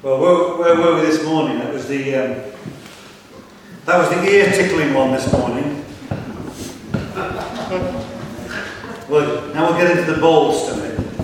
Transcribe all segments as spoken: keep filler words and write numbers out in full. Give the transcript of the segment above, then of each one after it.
Well, where, where were we this morning? That was the um, that was the ear tickling one this morning. Well, now we'll get into the bold stuff.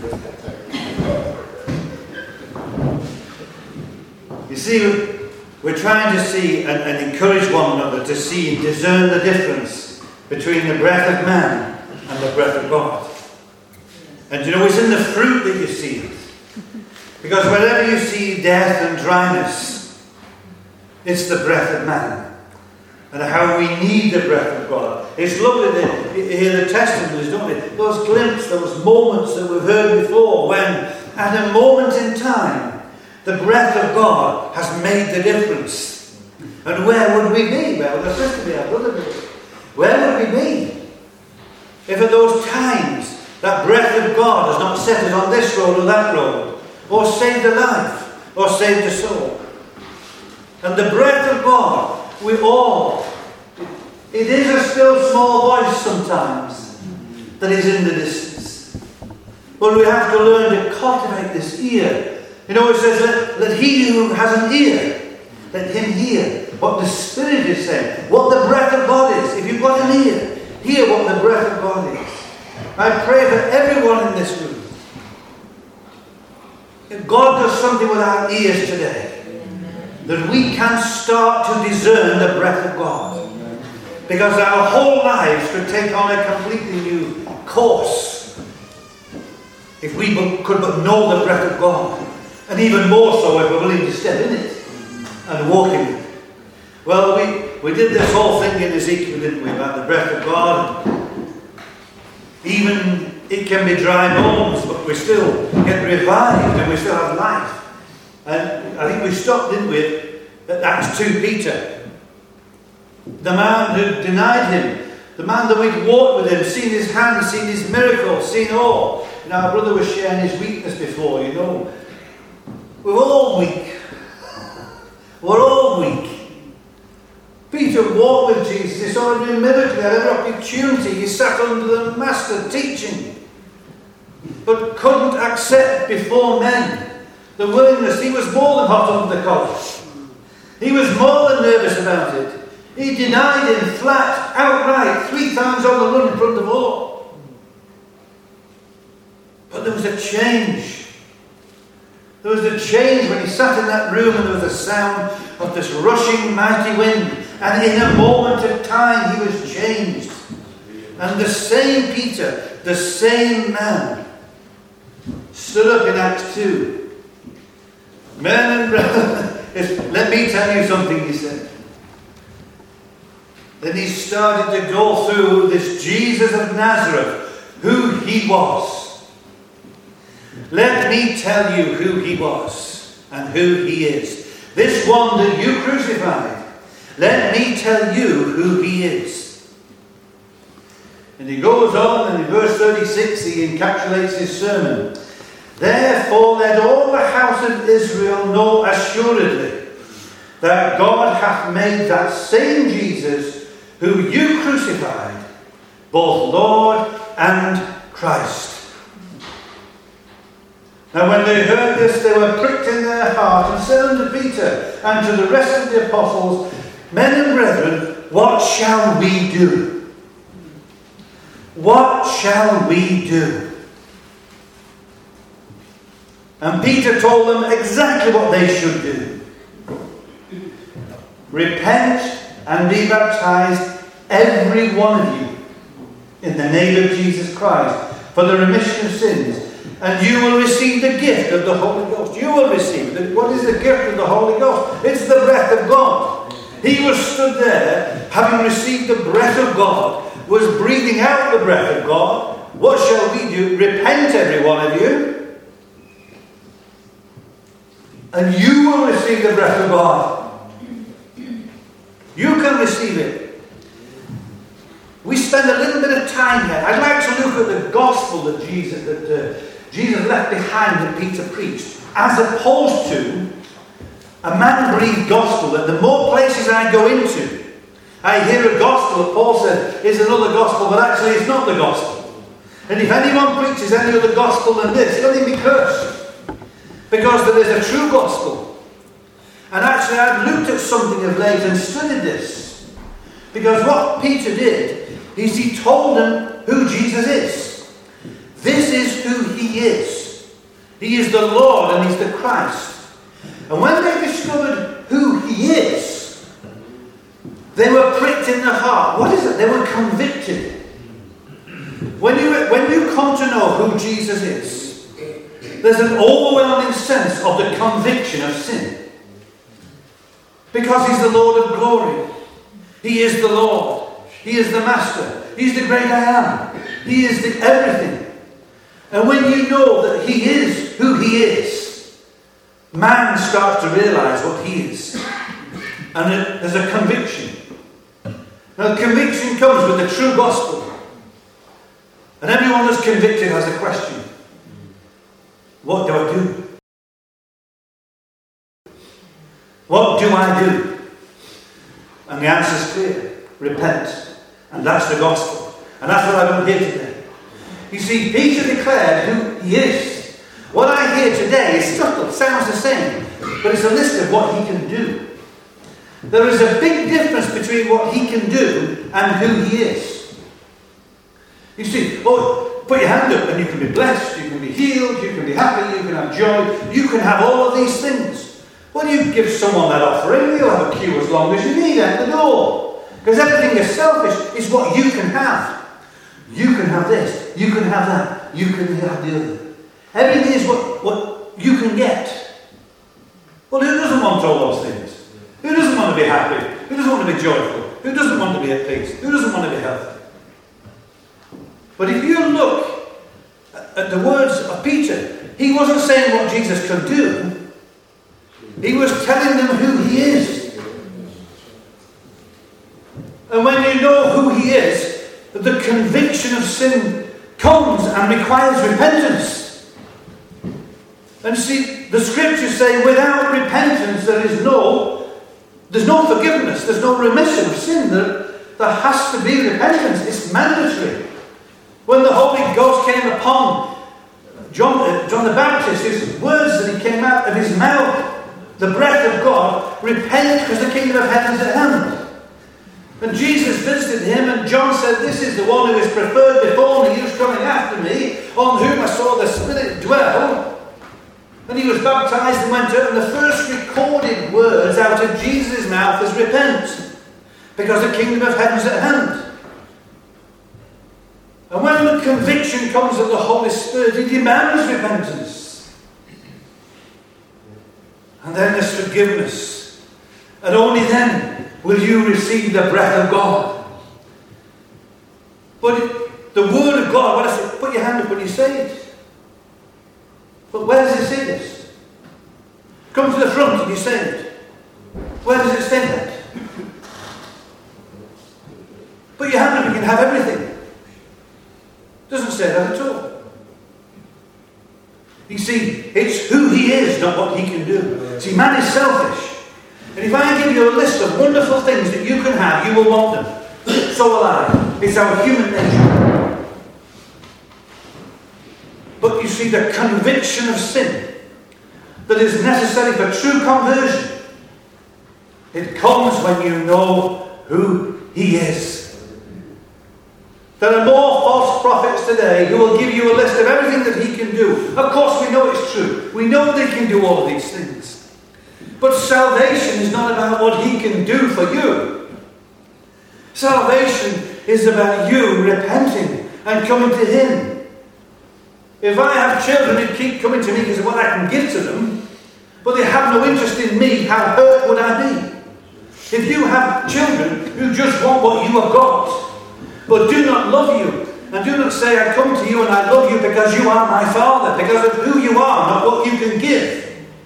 You see, we're trying to see and, and encourage one another to see and discern the difference between the breath of man and the breath of God. And you know, it's in the fruit that you see it. Because wherever you see death and dryness, it's the breath of man. And how we need the breath of God. It's lovely to hear the testimonies, don't we? Those glimpses, those moments that we've heard before, when at a moment in time, the breath of God has made the difference. And where would we be? Well, the sister be our brother be. Where would we be if at those times that breath of God has not set us on this road or that road, or saved a life, or saved a soul? And the breath of God, we all, it is a still small voice sometimes that is in the distance. But we have to learn to cultivate this ear. You know, it says, let, let he who has an ear, let him hear what the Spirit is saying, what the breath of God is. If you've got an ear, hear what the breath of God is. I pray for everyone in this room. If God does something with our ears today, that we can start to discern the breath of God. Because our whole lives could take on a completely new course if we could but know the breath of God. And even more so if we're willing to step in it and walk in it. Well, we, we did this whole thing in Ezekiel, didn't we, about the breath of God. Even it can be dry bones, but we still get revived and we still have life. And I think we stopped, didn't we, at Acts two Peter. The man who denied him, the man that we'd walked with him, seen his hand, seen his miracles, seen all. And our brother was sharing his weakness before, you know. We're all weak. We're all weak. Peter walked with Jesus. He saw him do miracles. He had every opportunity. He sat under the Master teaching. But couldn't accept before men the willingness. He was more than hot under the collar. He was more than nervous about it. He denied him flat, outright, three times on the run in front of all. But there was a change. There was a change when he sat in that room and there was a sound of this rushing mighty wind. And in a moment of time he was changed. And the same Peter, the same man, stood up in Acts two. Men and brethren, let me tell you something, he said. Then he started to go through this Jesus of Nazareth, who he was. Let me tell you who he was and who he is. This one that you crucified, let me tell you who he is. And he goes on, and in verse thirty-six he encapsulates his sermon. Therefore let all the house of Israel know assuredly that God hath made that same Jesus who you crucified, both Lord and Christ. Now when they heard this, they were pricked in their heart, and said unto Peter and to the rest of the apostles, Men and brethren, what shall we do? What shall we do? And Peter told them exactly what they should do. Repent and be baptized, every one of you, in the name of Jesus Christ, for the remission of sins. And you will receive the gift of the Holy Ghost. You will receive it. What is the gift of the Holy Ghost? It's the breath of God. He was stood there, having received the breath of God, was breathing out the breath of God. What shall we do? Repent, every one of you. And you will receive the breath of God. You can receive it. We spend a little bit of time here. I'd like to look at the gospel that Jesus, that uh, Jesus left behind that Peter preached, as opposed to a man-breathed gospel that the more places I go into, I hear a gospel that Paul said is another gospel, but actually it's not the gospel. And if anyone preaches any other gospel than this, let him be cursed. Because there is a true gospel And actually I've looked at something of late and studied this. Because what Peter did is he told them who Jesus is. This is who he is. He is the Lord and he's the Christ. And when they discovered who he is, they were pricked in the heart. What is it? They were convicted. When you, when you come to know who Jesus is, there's an overwhelming sense of the conviction of sin. Because he's the Lord of glory. He is the Lord. He is the Master. He's the great I am. He is the everything. And when you know that he is who he is, man starts to realize what he is. And there's a conviction. Now, conviction comes with the true gospel. And everyone that's convicted has a question. What do I do? What do I do? And the answer is clear. Repent. And that's the gospel. And that's what I've done here today. You see, Peter declared who he is. What I hear today is subtle, sounds the same, but it's a list of what he can do. There is a big difference between what he can do and who he is. You see, oh, put your hand up and you can be blessed, you can be healed, you can be happy, you can have joy, you can have all of these things. When you give someone that offering, you'll have a queue as long as you need at the door. Because everything is selfish. It's what you can have. You can have this, you can have that, you can have the other. Everything is what, what you can get. Well, who doesn't want all those things? Who doesn't want to be happy? Who doesn't want to be joyful? Who doesn't want to be at peace? Who doesn't want to be healthy? But if you look at the words of Peter, he wasn't saying what Jesus could do. He was telling them who he is. And when you know who he is, the conviction of sin comes and requires repentance. And see, the scriptures say without repentance there is no, there's no forgiveness, there's no remission of sin. There, there has to be repentance. It's mandatory. When the Holy Ghost came upon John, John the Baptist, his words that he came out of his mouth, the breath of God, repent because the kingdom of heaven is at hand. And Jesus visited him, and John said, this is the one who is preferred before me, who's coming after me, on whom I saw the Spirit dwell. And he was baptized and went out, and the first recorded words out of Jesus' mouth is repent, because the kingdom of heaven is at hand. And when the conviction comes of the Holy Spirit, he demands repentance. And then there's forgiveness. And only then will you receive the breath of God. But it, the Word of God, what does it? Put your hand up when you say it. But where does it say this? Come to the front and you say it. Where does it say that? Put your hand up, you can have everything. It doesn't say that at all. You see, it's who he is, not what he can do. See, man is selfish. And if I give you a list of wonderful things that you can have, you will want them. So will I. It's our human nature. But you see, the conviction of sin that is necessary for true conversion, it comes when you know who he is. There are more false prophets today who will give you a list of everything that he can do. Of course, we know it's true. We know they can do all of these things. But salvation is not about what he can do for you. Salvation is about you repenting and coming to him. If I have children who keep coming to me because of what I can give to them, but they have no interest in me, how hurt would I be? If you have children who just want what you have got, but do not love you, and do not say, I come to you and I love you because you are my Father, because of who you are, not what you can give.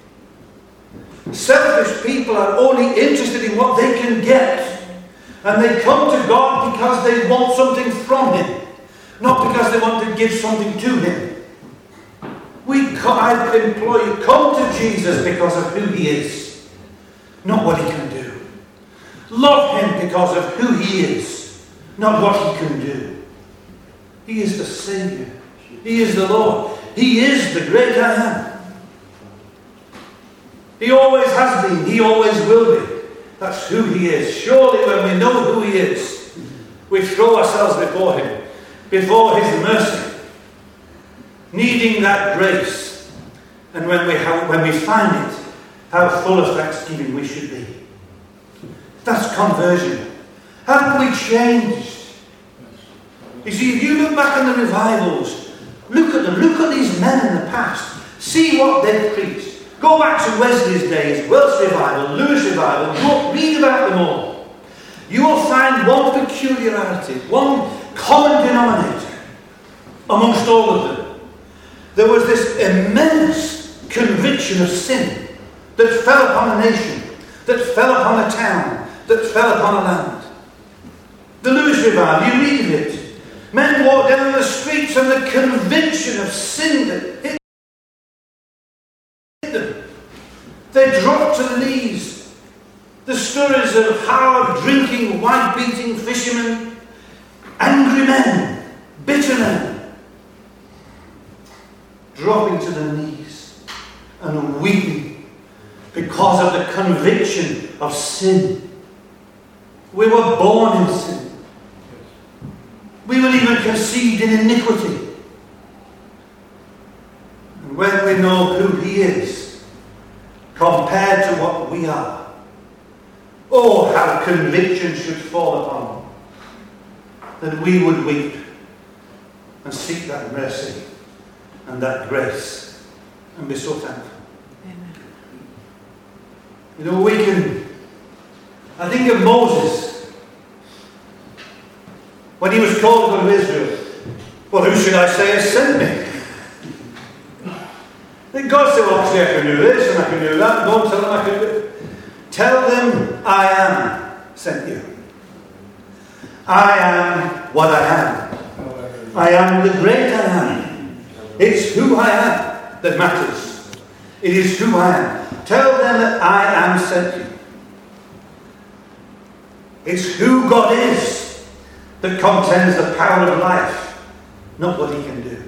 Selfish people are only interested in what they can get. And they come to God because they want something from him, not because they want to give something to him. We, I implore you, come to Jesus because of who he is, not what he can do. Love him because of who he is, not what he can do. He is the Saviour. He is the Lord. He is the great I am. He always has been. He always will be. That's who he is. Surely when we know who he is, we throw ourselves before him, before his mercy, needing that grace. And when we, have, when we find it, how full of thanksgiving we should be. That's conversion. Haven't we changed? You see, if you look back on the revivals, look at them, look at these men in the past, see what they've preached. Go back to Wesley's days, Welsh Revival, Lewis Revival, go, read about them all. You will find one peculiarity, one common denominator amongst all of them. There was this immense conviction of sin that fell upon a nation, that fell upon a town, that fell upon a land. The Lewis Revival, you read of it. Men walked down the streets and the conviction of sin that hit them. They dropped to the knees. The stories of hard drinking, white beating fishermen, angry men, bitter men, dropping to their knees and weeping because of the conviction of sin. We were born in sin. We were even conceived in iniquity. And when we know who he is, compared to what we are, oh, how conviction should fall upon that we would weep and seek that mercy and that grace and be so thankful. Amen. You know, we can, I think of Moses. When he was called to go to Israel, well, who should I say has sent me? Then God said, well, actually I can do this and I can do that. Go and tell them I can do it. Tell them I am sent you. I am what I am. I am the great I am. It's who I am that matters. It is who I am. Tell them that I am sent you. It's who God is that contends the power of life, not what he can do.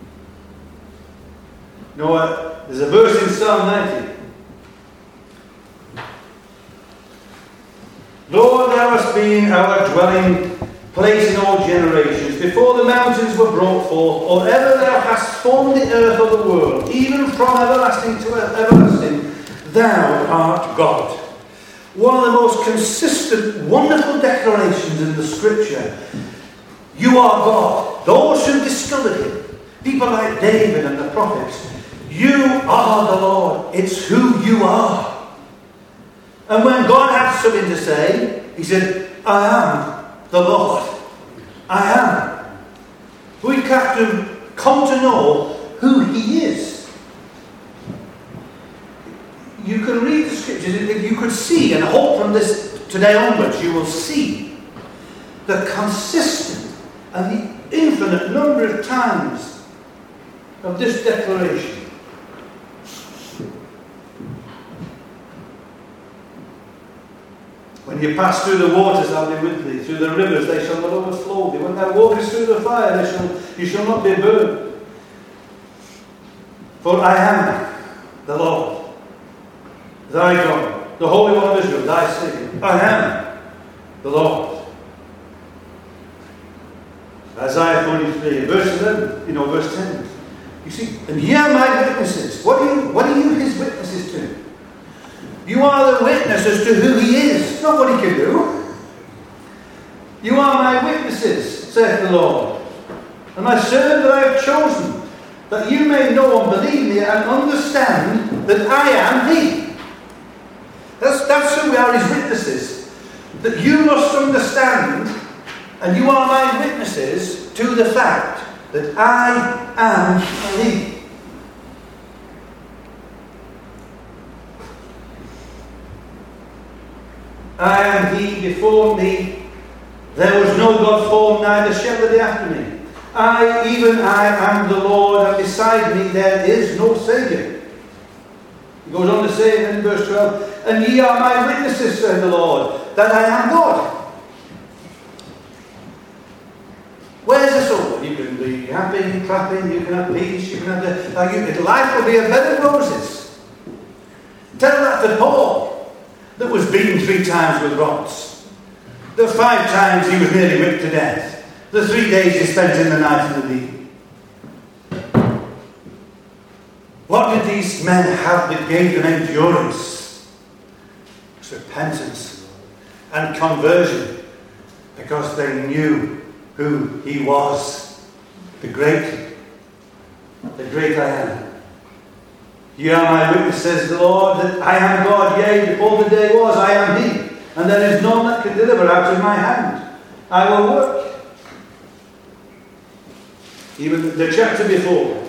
You know what? There's a verse in Psalm ninety. Lord, thou hast been our dwelling place in all generations, before the mountains were brought forth, or ever thou hast formed the earth of the world, even from everlasting to everlasting, thou art God. One of the most consistent, wonderful declarations in the Scripture. You are God. Those who discovered him, people like David and the prophets, you are the Lord. It's who you are. And when God had something to say, he said, I am the Lord. I am. We have to come to know who he is. You can read the scriptures, you could see, and I hope from this today onwards, you will see the consistent and the infinite number of times of this declaration. When you pass through the waters, I'll be with thee. Through the rivers, they shall not overflow thee. When thou walkest through the fire, they shall, you shall not be burned. For I am the Lord, thy God, the Holy One of Israel, thy Saviour. I am the Lord. Isaiah twenty-three, verse eleven, you know, verse ten. You see, and ye are my witnesses. What are you, what are you his witnesses to? You are the witnesses to who he is, not what he can do. You are my witnesses, saith the Lord, and my servant that I have chosen, that you may know and believe me and understand that I am he. That's, that's who we are, his witnesses. That you must understand, and you are my witnesses to the fact that I am he. I am he, before me there was no God formed, neither shall there be after me. I, even I, am the Lord, and beside me there is no Saviour. He goes on to say in verse twelve, and ye are my witnesses, said the Lord, that I am God. Where's the soul? You can be happy, clapping, you can have peace, you can have the, like you, life will be a bed of roses. Tell that to Paul, that was beaten three times with rods. The five times he was nearly whipped to death. The three days he spent in the night in the lead. What did these men have that gave them endurance? It was repentance and conversion, because they knew who he was, the great, the great I am. You are my witness, says the Lord, that I am God, yea, before the day was, I am he, and there is none that can deliver out of my hand. I will work. Even the chapter before,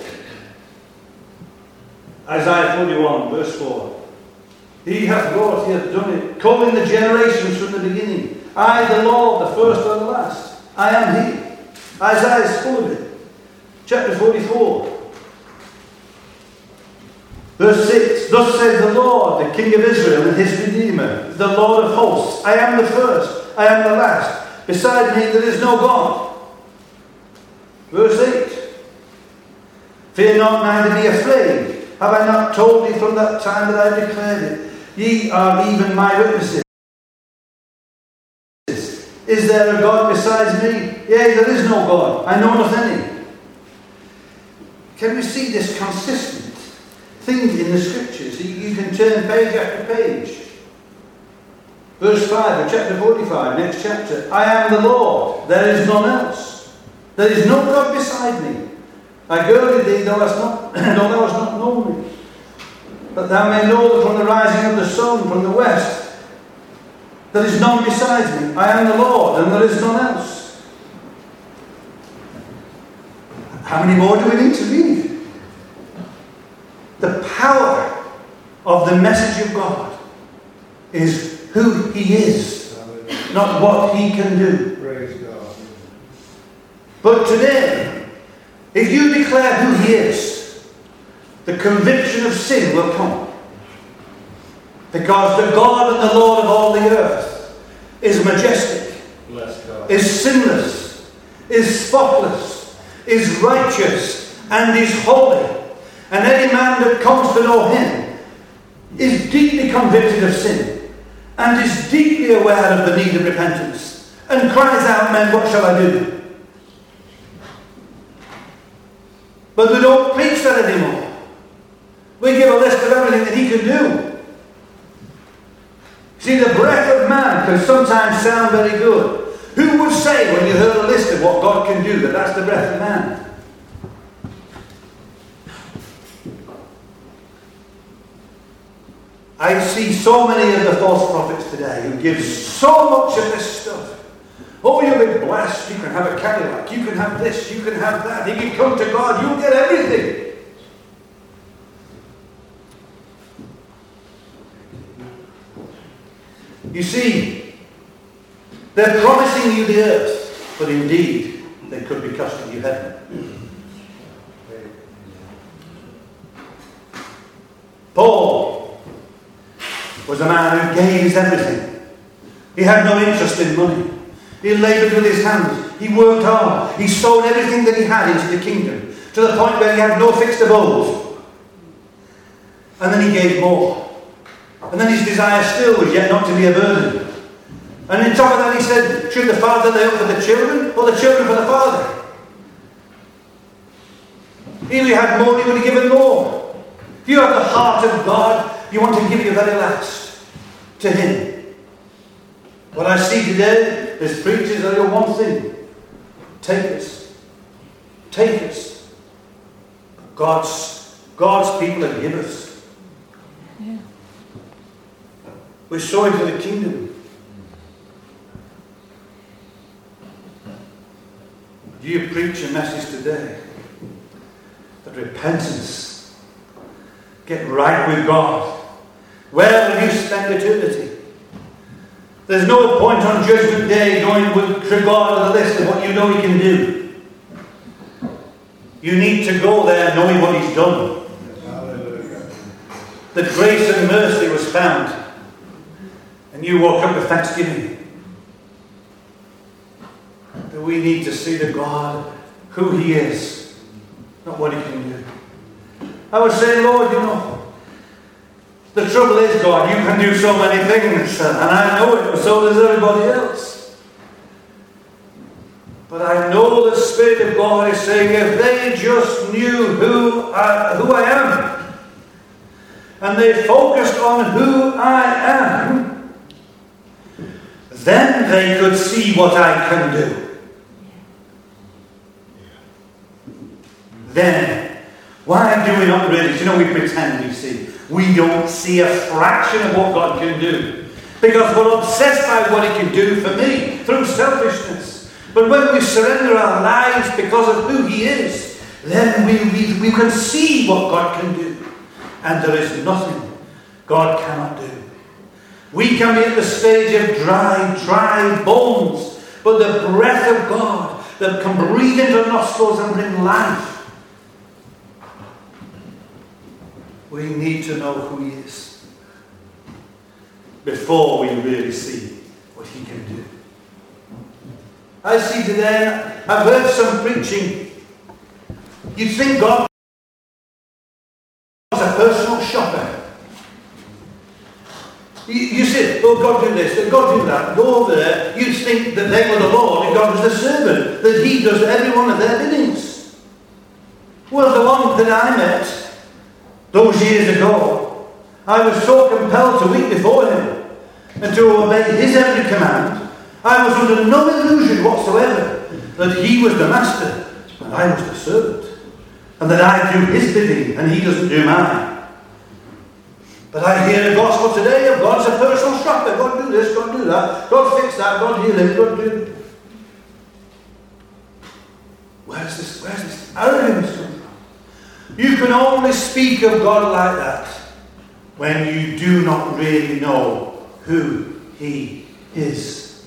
Isaiah forty-one, verse four. He hath wrought, he hath done it, calling the generations from the beginning. I, the Lord, the first and the last. I am he. Isaiah is full of it. Chapter forty-four. Verse six. Thus says the Lord, the King of Israel and his Redeemer, the Lord of hosts. I am the first, I am the last. Beside me there is no God. Verse eight. Fear not, neither be afraid. Have I not told thee from that time that I declared it? Ye are even my witnesses. Is there a God besides me? Yea, there is no God. I know not any. Can we see this consistent thing in the scriptures? You, you can turn page after page. Verse five of chapter forty-five, next chapter. I am the Lord, there is none else. There is no God beside me. I girded thee, thou hast not, though thou hast not known me. That thou may know that from the rising of the sun, from the west, there is none besides me. I am the Lord, and there is none else. How many more do we need to read? The power of the message of God is who he is, not what he can do. Praise God. But today, if you declare who he is, the conviction of sin will come. Because the God and the Lord of all the earth is majestic, Bless God. is sinless, is spotless, is righteous, and is holy. And any man that comes to know him is deeply convicted of sin and is deeply aware of the need of repentance and cries out, men, what shall I do? But we don't preach that anymore. We give a list of everything that he can do. See, the breath of man can sometimes sound very good. Who would say when you heard a list of what God can do that that's the breath of man? I see so many of the false prophets today who give so much of this stuff. Oh, you'll be blessed. You can have a Cadillac. You can have this. You can have that. If you come to God, you'll get everything. You see, they're promising you the earth, but indeed, they could be costing you heaven. Paul was a man who gave his everything. He had no interest in money. He laboured with his hands. He worked hard. He sowed everything that he had into the kingdom, to the point where he had no fixed abode. And then he gave more. And then his desire still was yet not to be a burden. And on top of that he said, should the father lay up for the children, or the children for the father? If he had more, he would have given more. If you have the heart of God, you want to give your very last to him. What I see today is preachers that are one thing. Take us. Take us. God's, God's people are givers. Yeah. We're sowing for the kingdom. Do you preach a message today that repentance, get right with God? Where will you spend eternity? There's no point on Judgment Day going with regard to the list of what you know he can do. You need to go there knowing what he's done. That grace and mercy was found. And you woke up with thanksgiving. That we need to see the God who he is, not what he can do. I would say, Lord, you know, The trouble is, God, you can do so many things, and I know it, but so does everybody else. But I know the Spirit of God is saying, if they just knew who I, who I am, and they focused on who I am, then they could see what I can do. Then, why do we not really? Do you know, we pretend we see. We don't see a fraction of what God can do. Because we're obsessed by what He can do for me through selfishness. But when we surrender our lives because of who He is, then we, we, we can see what God can do. And there is nothing God cannot do. We can be at the stage of dry, dry bones, but the breath of God that can breathe into nostrils and bring life. We need to know who He is before we really see what He can do. I see today, I've heard some preaching. You think God is a personal shopper. You, you say, oh, God do this, God do that, go over there. You think that they were the Lord and God was the servant, that He does every one of their biddings. Well, the one that I met those years ago, I was so compelled to weep before Him and to obey His every command. I was under no illusion whatsoever that He was the master and I was the servant, and that I do His bidding and He doesn't do mine. But I hear the gospel today of God's a personal shopper. God do this, God do that, God fix that, God heal him, God do. Where's this? Where's this arrogance come from? You can only speak of God like that when you do not really know who He is.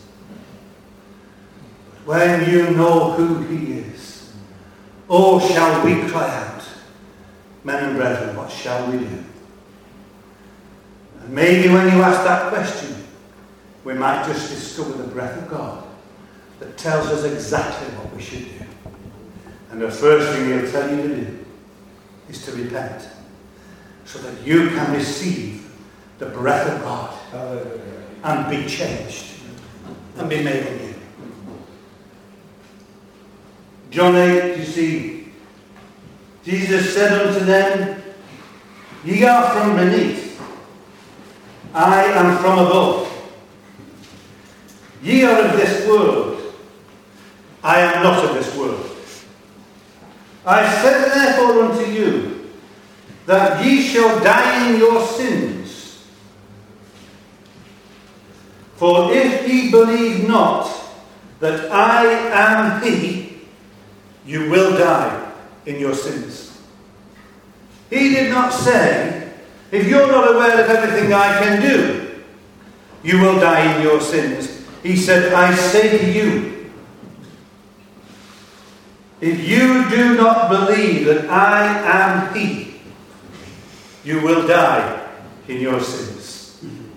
When you know who He is, oh, shall we cry out, men and brethren, what shall we do? And maybe when you ask that question, we might just discover the breath of God that tells us exactly what we should do. And the first thing He'll tell you to do is to repent, so that you can receive the breath of God and be changed and be made anew. John eight, you see, Jesus said unto them, ye are from beneath, I am from above. Ye are of this world, I am not of this world. I said therefore unto you, that ye shall die in your sins. For if ye believe not that I am He, you will die in your sins. He did not say, if you're not aware of everything I can do, you will die in your sins. He said, I say to you, if you do not believe that I am He, you will die in your sins.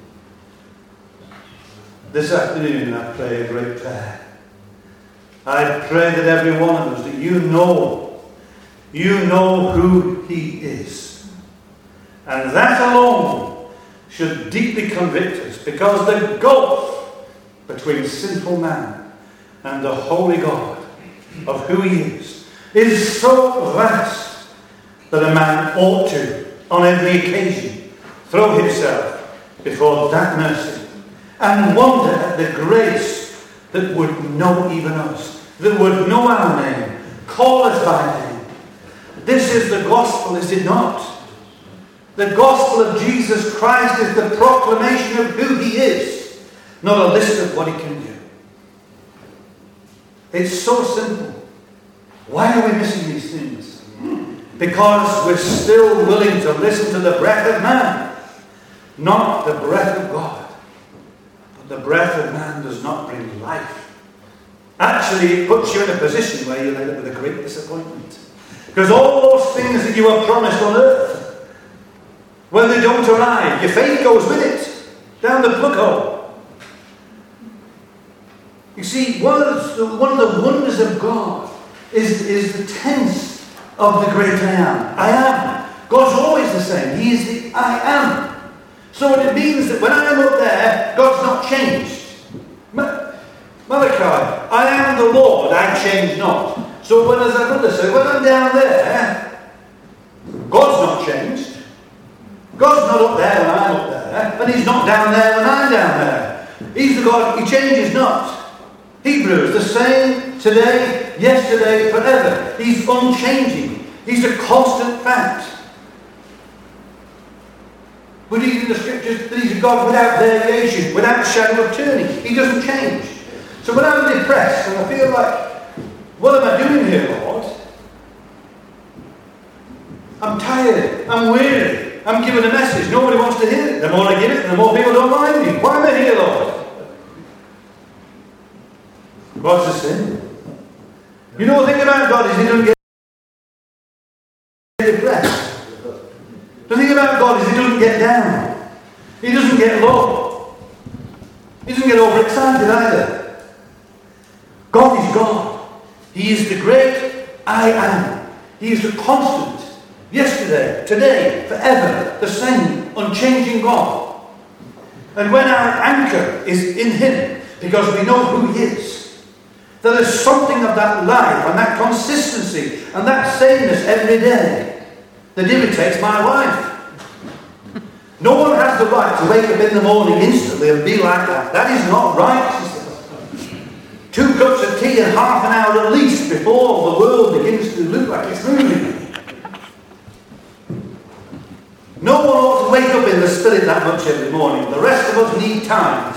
This afternoon I pray a great prayer. I pray that every one of us, that you know, you know who He is. And that alone should deeply convict us, because the gulf between sinful man and the holy God of who He is is so vast that a man ought to, on every occasion, throw himself before that mercy and wonder at the grace that would know even us, that would know our name, call us by name. This is the gospel, is it not? The gospel of Jesus Christ is the proclamation of who He is, not a list of what He can do. It's so simple. Why are we missing these things? Because we're still willing to listen to the breath of man, not the breath of God. But the breath of man does not bring life. Actually, it puts you in a position where you'll end up with a great disappointment. Because all those things that you were promised on earth, when they don't arrive, your faith goes with it, down the plug hole. You see, one of the, one of the wonders of God is, is the tense of the great I am. I am. God's always the same. He is the I am. So it means that when I'm up there, God's not changed. Malachi, I am the Lord, I change not. So when, as our brother said, when I'm down there, God's not changed. God's not up there when I'm up there, and He's not down there when I'm down there. He's the God, He changes not. Hebrews, the same today, yesterday, forever. He's unchanging. He's a constant fact. We read in the scriptures that He's a God without variation, without shadow of turning. He doesn't change. So when I'm depressed and I feel like, what am I doing here, Lord? I'm tired. I'm weary. I'm giving a message. Nobody wants to hear it. The more I give it, the more people don't mind me. Why am I here, Lord? God's the same. You know the thing about God is He doesn't get depressed. The thing about God is He doesn't get down. He doesn't get low. He doesn't get overexcited either. God is God. He is the great I am. He is the constant. Yesterday, today, forever, the same, unchanging God. And when our anchor is in Him, because we know who He is, there is something of that life and that consistency and that sameness every day that irritates my wife. No one has the right to wake up in the morning instantly and be like that. That is not right, she says. Two cups of tea and half an hour at least before the world begins to look like it's moving. No one ought to wake up in the spirit that much every morning. The rest of us need time.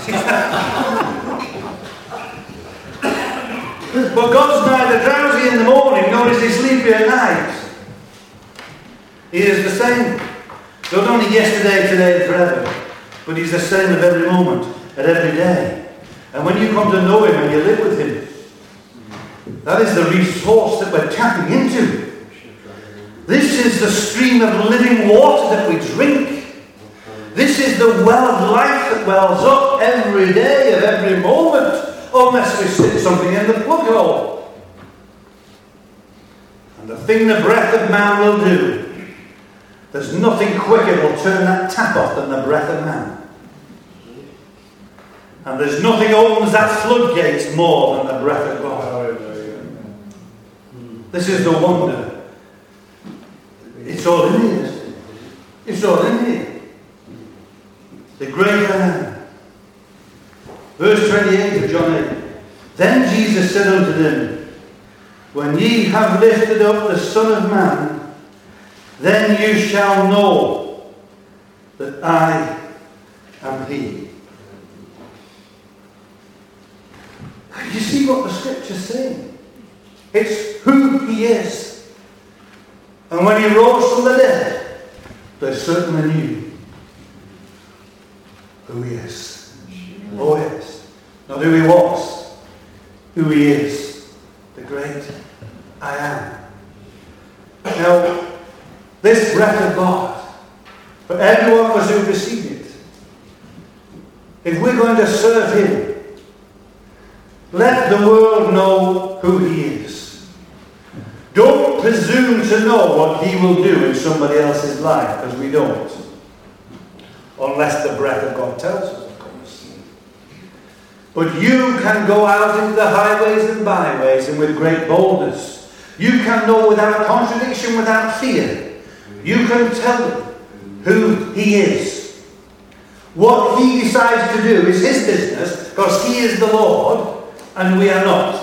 But God's neither drowsy in the morning nor is He sleepy at night. He is the same. Not only yesterday, today, and forever, but He's the same at every moment, at every day. And when you come to know Him and you live with Him, that is the resource that we're tapping into. This is the stream of living water that we drink. This is the well of life that wells up every day of every moment, unless we stick something in the plug hole. And the thing the breath of man will do, there's nothing quicker that will turn that tap off than the breath of man. And there's nothing opens that floodgates more than the breath of God. This is the wonder. It's all in here. It's all in here. The great I am. Verse twenty-eight of John eight. Then Jesus said unto them, when ye have lifted up the Son of Man, then you shall know that I am He. You see what the scripture's saying? It's who He is. And when He rose from the dead, they certainly knew who He is. Oh yes. Not who He was. Who He is. The great I am. Now, this breath of God, for every one of us who receive it, if we're going to serve Him, let the world know who He is. Don't presume to know what He will do in somebody else's life, because we don't. Unless the breath of God tells us, of course. But you can go out into the highways and byways and with great boldness. You can know without contradiction, without fear. You can tell them who He is. What He decides to do is His business, because He is the Lord and we are not.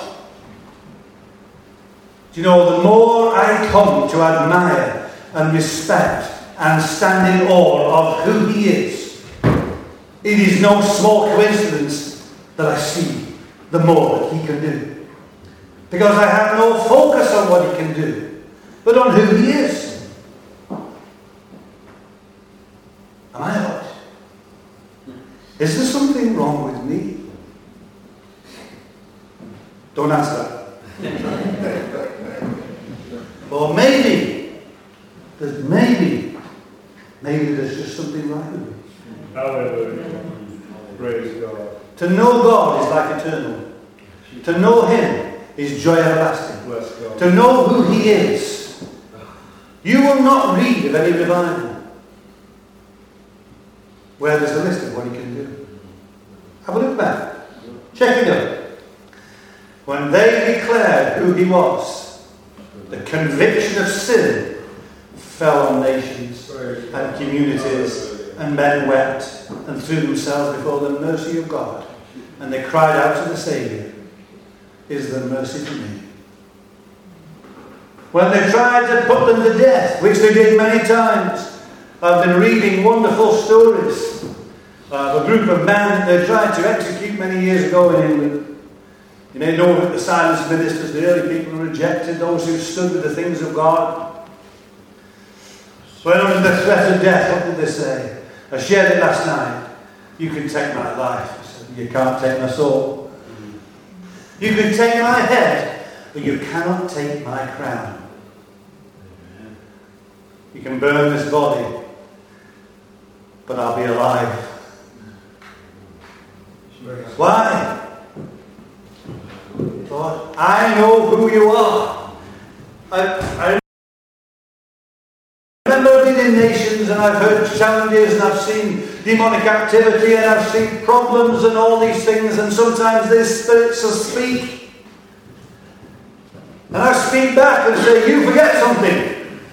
You know, the more I come to admire and respect and stand in awe of who He is, it is no small coincidence that I see the more that He can do. Because I have no focus on what He can do, but on who He is. Am I right? Is there something wrong with me? Don't answer that. Or maybe, there's maybe, maybe there's just something right with me. Hallelujah. Praise God. To know God is like eternal. To know Him is joy everlasting. Bless God. To know who He is. You will not read of any revival. where there's a list of what he can do. Have a look back. Check it out. When they declared who he was, the conviction of sin fell on nations and communities, and men wept and threw themselves before the mercy of God. And they cried out to the Saviour, "Is there mercy for me?" When they tried to put them to death, which they did many times, I've been reading wonderful stories of a group of men that they tried to execute many years ago in England. You may know that the silence ministers, the early people who rejected those who stood with the things of God. When under the threat of death, what did they say? I shared it last night. You can take my life. I said, you can't take my soul. You can take my head, but you cannot take my crown. You can burn this body, but I'll be alive. Why? Lord, I know who you are. I, I remember being in nations, and I've heard challenges, and I've seen demonic activity, and I've seen problems and all these things, and sometimes these spirits will speak. And I speak back and say, you forget something.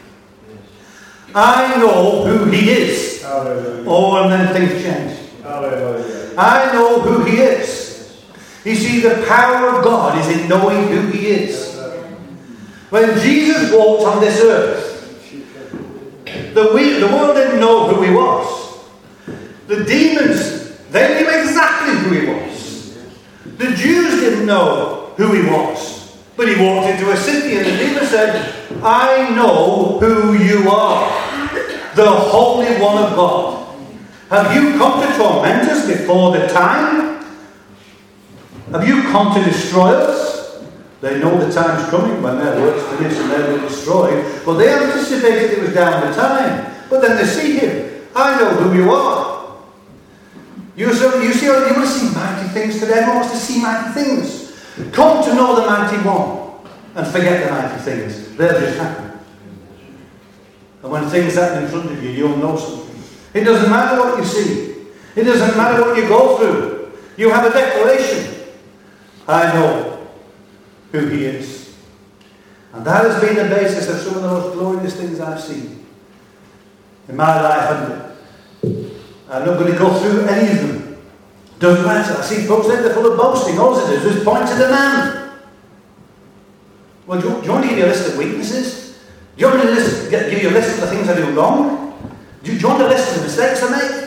I know who he is. Hallelujah. Oh, and then things change. Hallelujah. I know who he is. You see, the power of God is in knowing who he is. When Jesus walked on this earth, the, we, the world didn't know who he was. The demons, they knew exactly who he was. The Jews didn't know who he was. But he walked into a city and the demon said, I know who you are, the Holy One of God. Have you come to torment us before the time? Have you come to destroy us? They know the time's coming when their work's finished and they will destroy. But they anticipated it was down the time. But then they see him. I know who you are. You, so, you, see, you want to see mighty things today? Everyone wants to see mighty things. Come to know the mighty one and forget the mighty things. They'll just happen. And when things happen in front of you, you'll know something. It doesn't matter what you see. It doesn't matter what you go through. You have a declaration. I know who he is. And that has been the basis of some of the most glorious things I've seen in my life. And I'm not going to go through any of them. Doesn't matter. I see folks there, they're full of boasting. All it is is point to the man. Well, do you, do you want to give you a list of weaknesses? Do you want me to list, give you a list of the things I do wrong? Do you, do you want a list of the mistakes I make?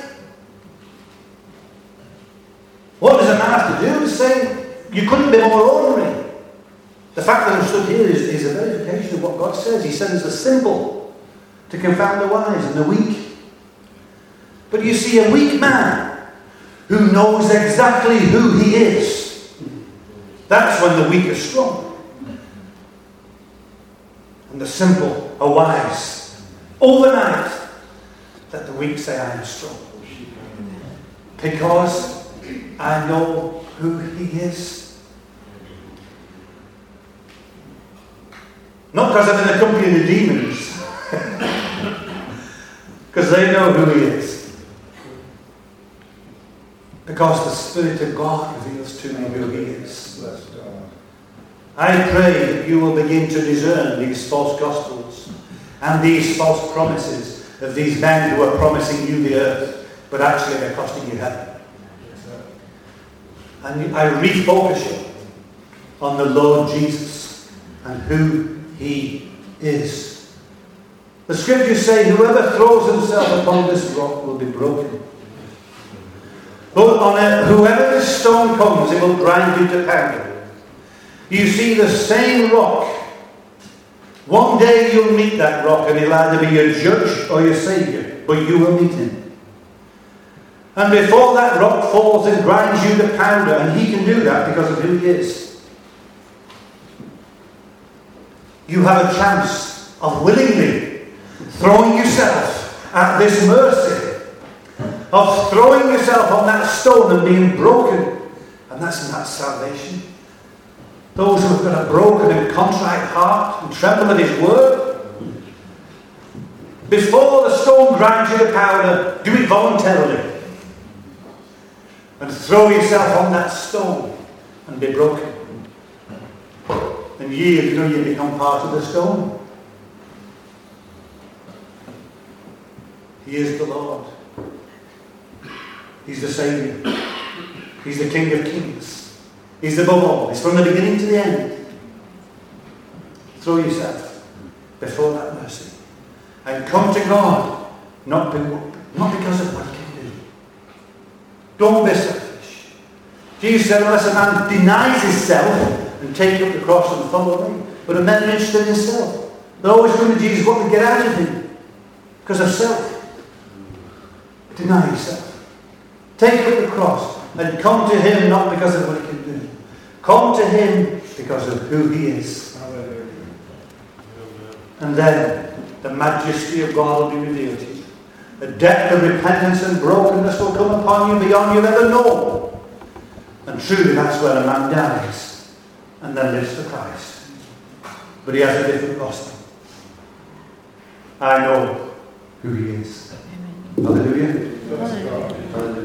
What does a man have to do? To say, you couldn't be more ordinary. The fact that I'm stood here is, is a verification of what God says. He sends the simple to confound the wise and the weak. But you see, a weak man who knows exactly who he is, that's when the weak are strong. And the simple are wise. Overnight, that the weak say, I am strong. Because I know who he is. Not because I'm in the company of the demons. Because they know who he is. Because the Spirit of God reveals to me who he is. I pray that you will begin to discern these false gospels and these false promises of these men who are promising you the earth, but actually they're costing you heaven. And I refocus you on the Lord Jesus and who he is. The scriptures say, whoever throws himself upon this rock will be broken. But on it, whoever this stone comes, it will grind you to powder. You see, the same rock, one day you'll meet that rock and he'll either be your judge or your saviour, but you will meet him. And before that rock falls and grinds you to powder, and he can do that because of who he is, you have a chance of willingly throwing yourself at this mercy, of throwing yourself on that stone and being broken. And that's not salvation. Those who have got a broken and contrite heart and tremble at his word, before the stone grinds you to powder, do it voluntarily. and throw yourself on that stone and be broken. And yield, you know, you become part of the stone. He is the Lord. He's the Saviour. He's the King of Kings. He's above all. He's from the beginning to the end. Throw yourself before that mercy and come to God, not, be, not because of what he can do. Don't be selfish. Jesus said, unless a man denies himself and take up the cross and follow me, but a man are interested in himself. They're always going to Jesus, what to get out of him because of self. Deny yourself. Take up the cross and come to him not because of what he can do. Come to him because of who he is. And then the majesty of God will be revealed to you. The depth of repentance and brokenness will come upon you beyond you've ever known. And truly that's where a man dies and then lives for Christ. But he has a different gospel. I know who he is. Hallelujah. Hallelujah.